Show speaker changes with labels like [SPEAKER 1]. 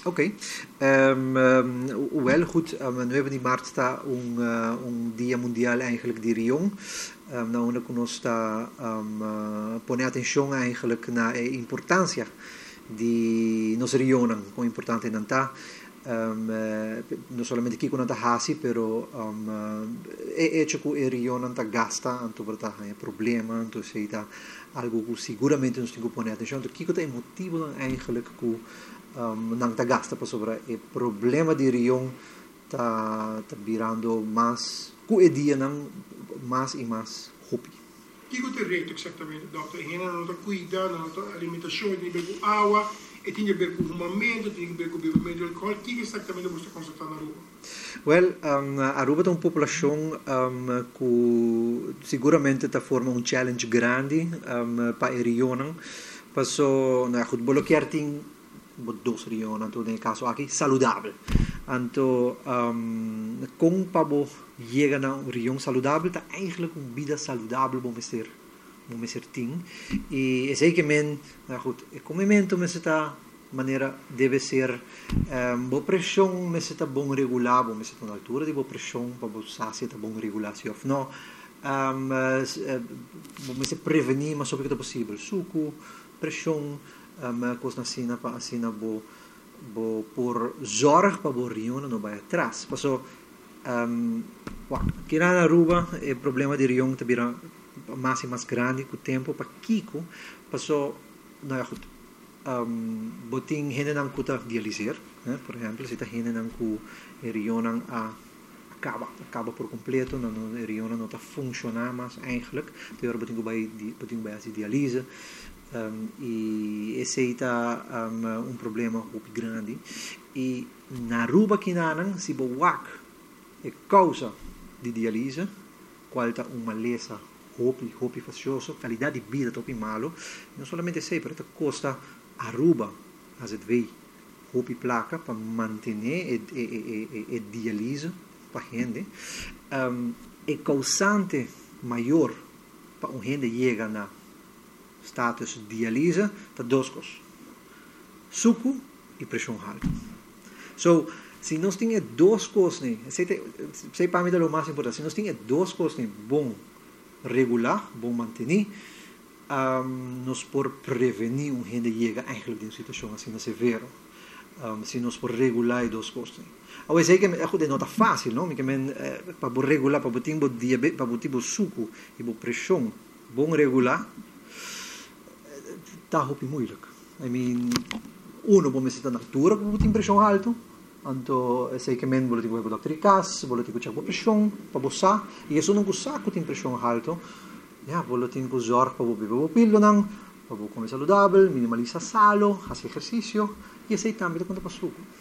[SPEAKER 1] Ok. Wel goed, 9 de maart está un Dia Mundial eigenlijk di Rion. Na una que nos está pone atención eigenlijk na importancia di nos Rionan, con importante nanta. Non solamente chi con hasi, però hecho que il Rion anta gasta, anto berta è problema, anto seita algo che sicuramente non si pone attenzione, chi è il motivo eigenlijk che non ta gasta per sopra il problema di Rion sta virando mas cu e dia nan mas e mas hobby.
[SPEAKER 2] Chi è il reto esattamente, dottore? Non ta cuida, non ta alimentazione, non ta acqua. E tinha a ver com o fumamento, tinha a ver com o bebimento de álcool. O que exatamente você constata na Aruba?
[SPEAKER 1] Well, Aruba é uma população que seguramente forma um challenge grande para a região. Passou, goed, bloquear tem dois regiões, então, no caso aqui, saudável. Então, com para chegar a uma região saudável, é eigenlijk uma vida saudável, vamos dizer ting. E sei que goed, o comimento esta maneira deve ser boa pressão, está bom regular, bom está na altura de boa pressão para você se está bom regular se ou não. Vamos prevenir mas sobre o que é possível. Suco, pressão, coisa assim para assim bo por zorg para boa reunião não vai atrás. Passou aqui na Aruba o problema de reunião também mais e mais grande com o tempo para Kiko passou goed boting hinenan kuta dialiser por exemplo se está hinenan ku erionan acaba por completo não erionan não está funcionar mais eigenlijk teor boting bij as dialise e esse está problema muito grande e na Aruba kinanan se boak é causa de dialise qual está uma lesa hopi fastidioso, qualidade de vida topi malo, não somente sei, mas costa Aruba, as het vei, hopi placa para manter e dialise para gente, e causante maior para gente chega na status dialise, tá duas coisas, suco e pressão alta. So, se nós temos duas coisas, sei para mim é o mais importante, se nós temos duas coisas bom regular, bom manter, nos por prevenir gente chega eigenlijk in situação assim severa. Se nos por regular duas coisas. Agora sei que é não tá fácil, não? Porque para regular, para botar diabetes, para botar suco e pressão, bom regular, tá muito moeilijk. I mean, bom estar na altura para botar pressão alta. Então, sei que men volete que doctor cas, volete que a pressão para bossar, e isso não gosta que tem pressão alta. Ja, volete que zorg para beber pílula não, para comer saudável, minimalizar salo, fazer exercício, e sei também quando para suco.